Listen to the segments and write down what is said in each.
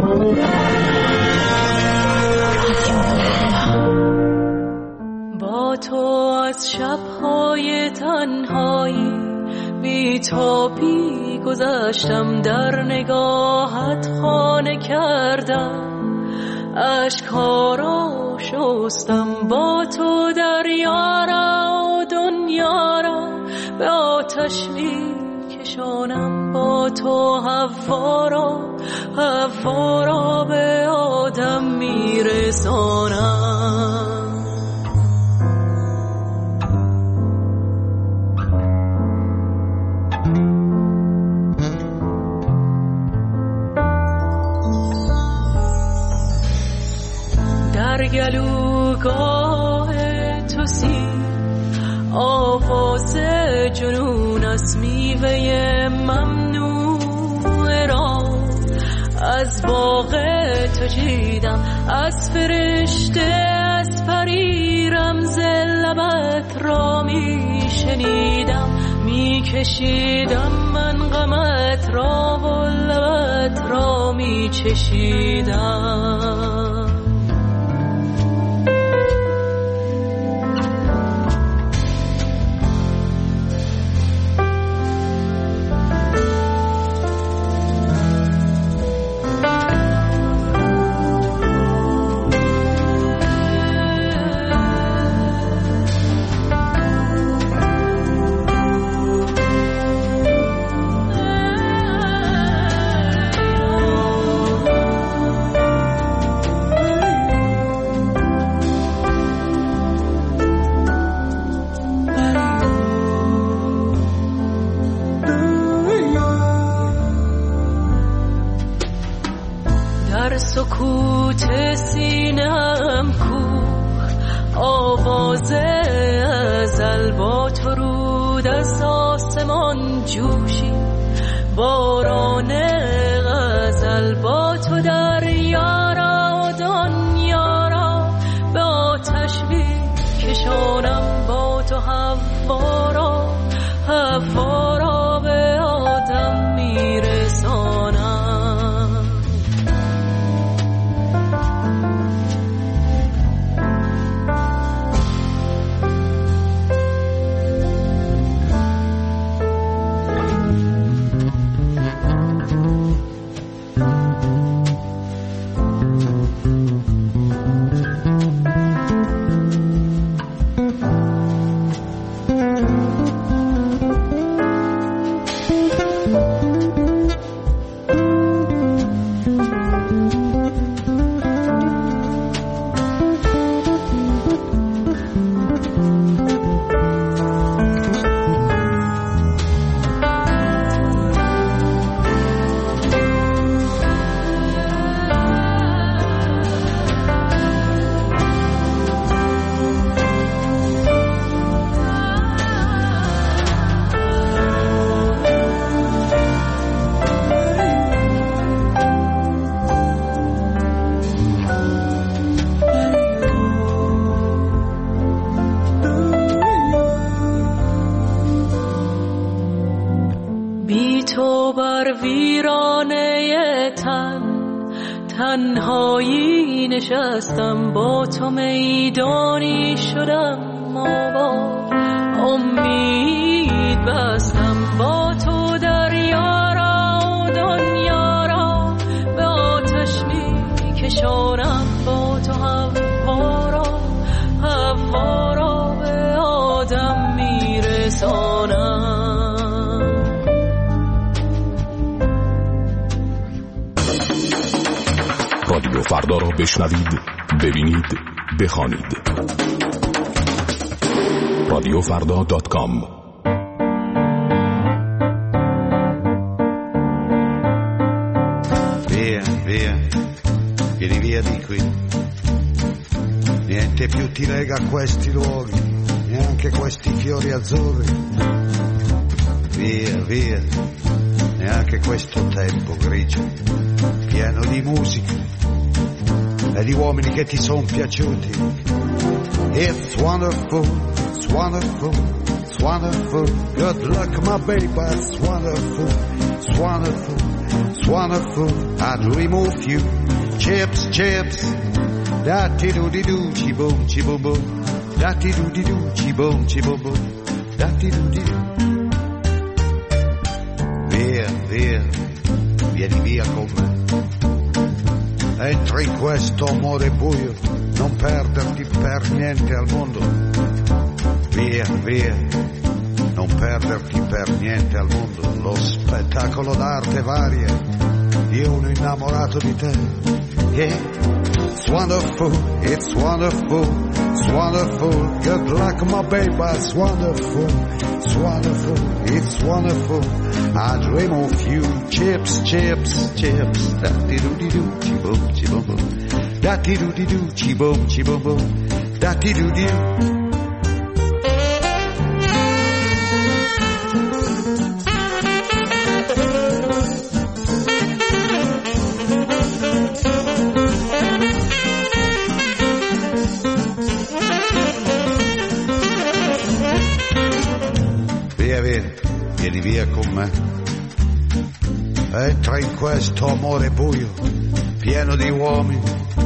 با تو از شب‌های تنهایی بی‌تابی گذشتم، در نگاهت خانه کردم، اشک‌ها را شستم، با تو دریا را و دنیا را به آتش می‌کشانم، با تو حوا را به آدم می‌رسانم. در گلوگاه تو سیر آواز جنون است، میوه ممنوع را از باغ تو چیدم، از فرشته از پری رمز لبت را میشنیدم، میکشیدم من غمت را و لبت را میچشیدم. سکوت سینم کوه آواز ازل، با تو رود از آسمان جوشی باران غزل، با تو دریا را و دنیا را به آتش می‌کشانم، با تو حوا را به آدم میرسانم. تنهایی نشستم، با تو میدانی شدم آباد، امید بستم، با تو دریا را و دنیا را به آتش میکشانم، با تو حوا را به آدم میرسانم. رادیو فردا را بشنوید، ببینید، بخوانید. radiofrda.com. Via, vieni via di qui. Niente più ti lega a questi luoghi, neanche questi fiori azzurri. Via, neanche questo tempo grigio, pieno di musica e di uomini che ti son piaciuti. It's wonderful, it's wonderful, it's wonderful. Good luck my baby, it's wonderful, it's wonderful, it's it's wonderful. I dream of you. Chips, chips. Da-ti-do-di-do, chi-boom, chi-boom-boom. Da-ti-do-di-do, chi-boom, chi-boom-boom. Da-ti-do-di-do. Via, via, vieni via con me. Entra in questo amore buio, non perderti per niente al mondo. Via, via, non perderti per niente al mondo. Lo spettacolo d'arte varia, io uno innamorato di te. Yeah, it's wonderful, it's wonderful, it's wonderful. Good luck my baby, it's wonderful, it's wonderful, it's wonderful. I dream of you. Chips, chips, chips. Da-ti-do-di-do, chi-boom, chi-boom-boom. Da-ti-do-di-do, chi-boom, chi-boom-boom. Da-ti-do-di-do. Vieni via con me, entra in questo amore buio, pieno di uomini.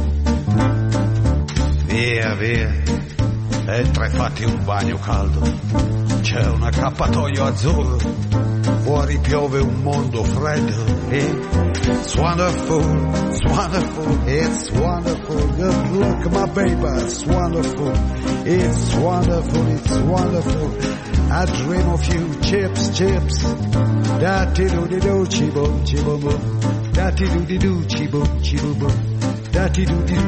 Via, via, entra e fatti un bagno caldo, c'è un accappatoio azzurro, fuori piove un mondo freddo. It's wonderful, it's wonderful, it's wonderful. Good luck my baby, it's wonderful, it's wonderful, it's wonderful. I dream of you. Chips, chips. Da-ti-do-di-do, chi-boom, chi-boom-boom. Da-ti-do-di-do, chi-boom, chi-boom-boom. Da-ti-do-di-do.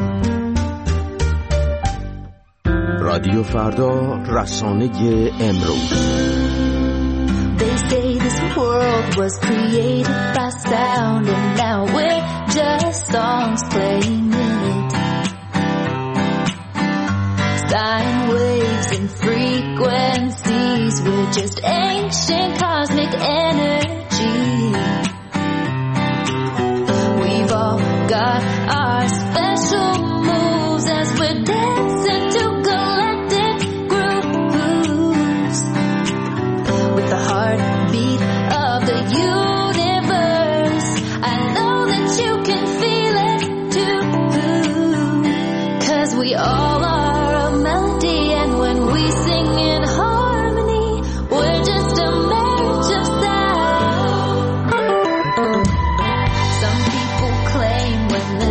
رادیو فردا، رسانه امروز. They say this world was created by sound and now we're just songs playing in it. Sine waves and frequencies, we're just ancient cosmic energy. We've all got our special moves as we're dancing to galactic grooves. With the heartbeat of the universe, I know that you can feel it too. 'Cause we all are a melody, and when we sing in harmony, we're just a marriage of sound. Some people claim when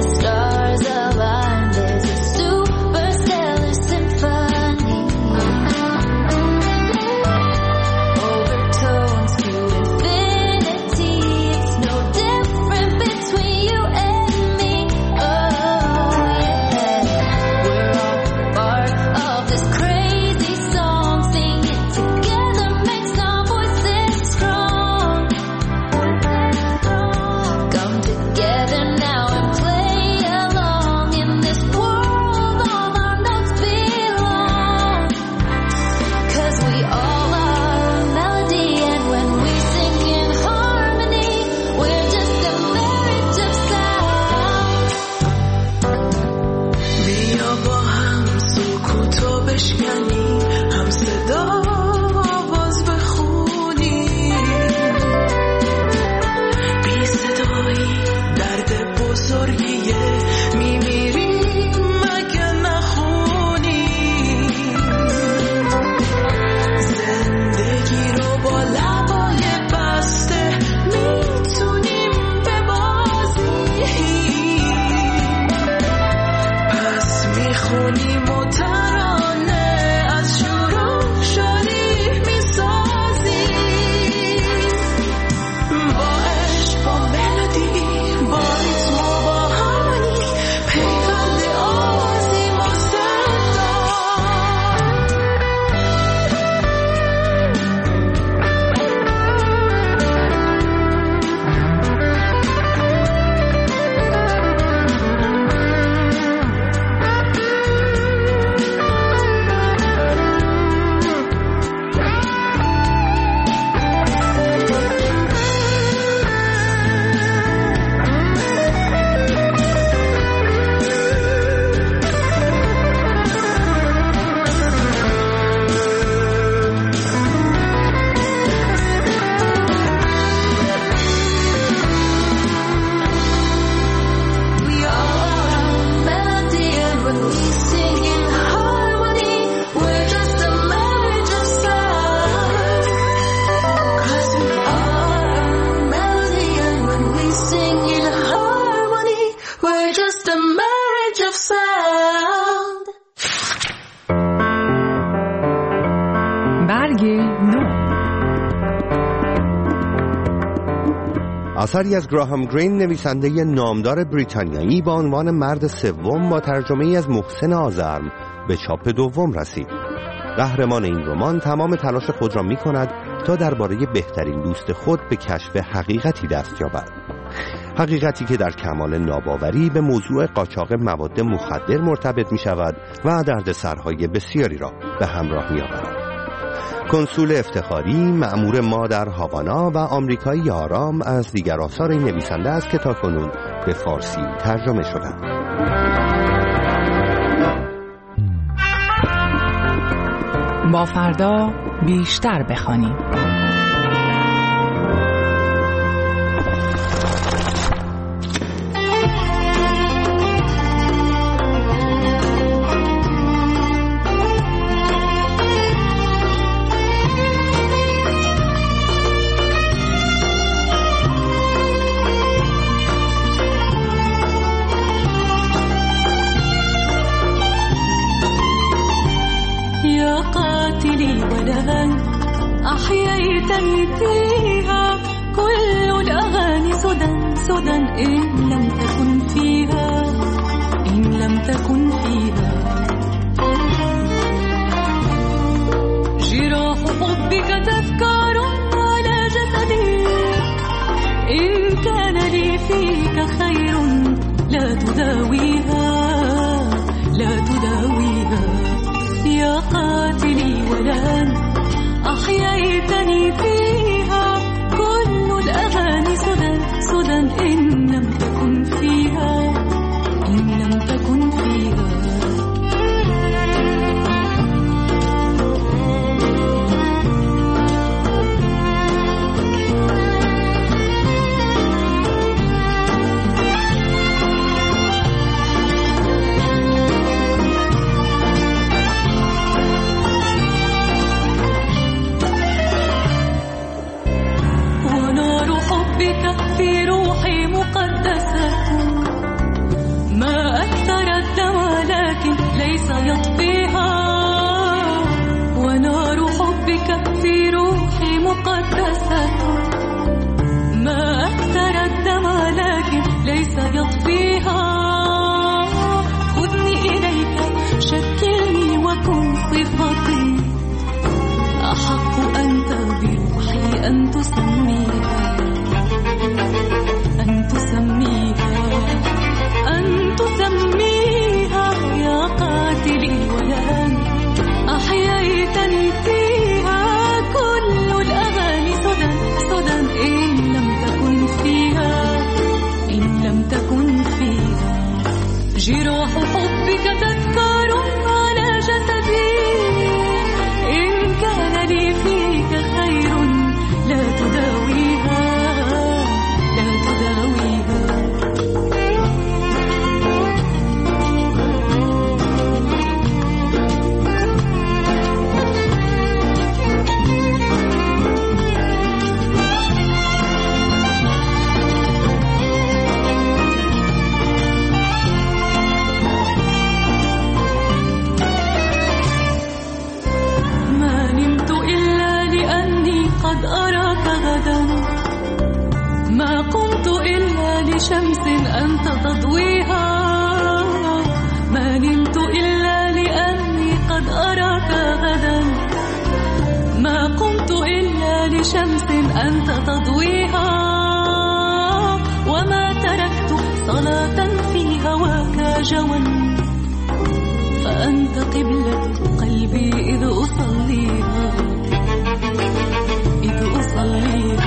اثری از گراهام گرین، نویسنده نامدار بریتانیایی، با عنوان مرد سوم با ترجمه‌ای از محسن آذرم به چاپ دوم رسید. قهرمان این رمان تمام تلاش خود را می‌کند تا درباره بهترین دوست خود به کشف حقیقتی دست یابد. حقیقتی که در کمال ناباوری به موضوع قاچاق مواد مخدر مرتبط می‌شود و دردسرهای بسیاری را به همراه می‌آورد. کنسول افتخاری، مأمور ما در هاوانا و آمریکایی آرام از دیگر آثار این نویسنده است که تاکنون به فارسی ترجمه شدند. با فردا بیشتر بخوانیم. أحييتني فيها كل الأغاني سدى إن لم تكن فيها جراح حبك تذكار على جسدي إن كان لي فيك خير لا تداويها يا قاتلي ولن أحييتني فيها كل الأغاني سدى إن لم تكن فيها في روحي مقدسة ما أكثر الدمى لكن ليس يطفيها ونار حبك في روحي مقدسة ما أكثر الدمى لكن ليس يطفيها خذني إليك شكلني وكن صفتي أحق أنت بروحي أن تسميها يا قاتلي ولن أحييتني فيها كل الأغاني سدى إن لم تكن فيها جراح حبك تذكار على جسدي إن كان لي فيك خير لا تداويها قد أراك غدا ما قمت إلا لشمس أنت تضويها ما نمت إلا لأني قد أراك غدا ما قمت إلا لشمس أنت تضويها وما تركت صلاة في هواك جوا فأنت قبلة قلبي إذ أصليها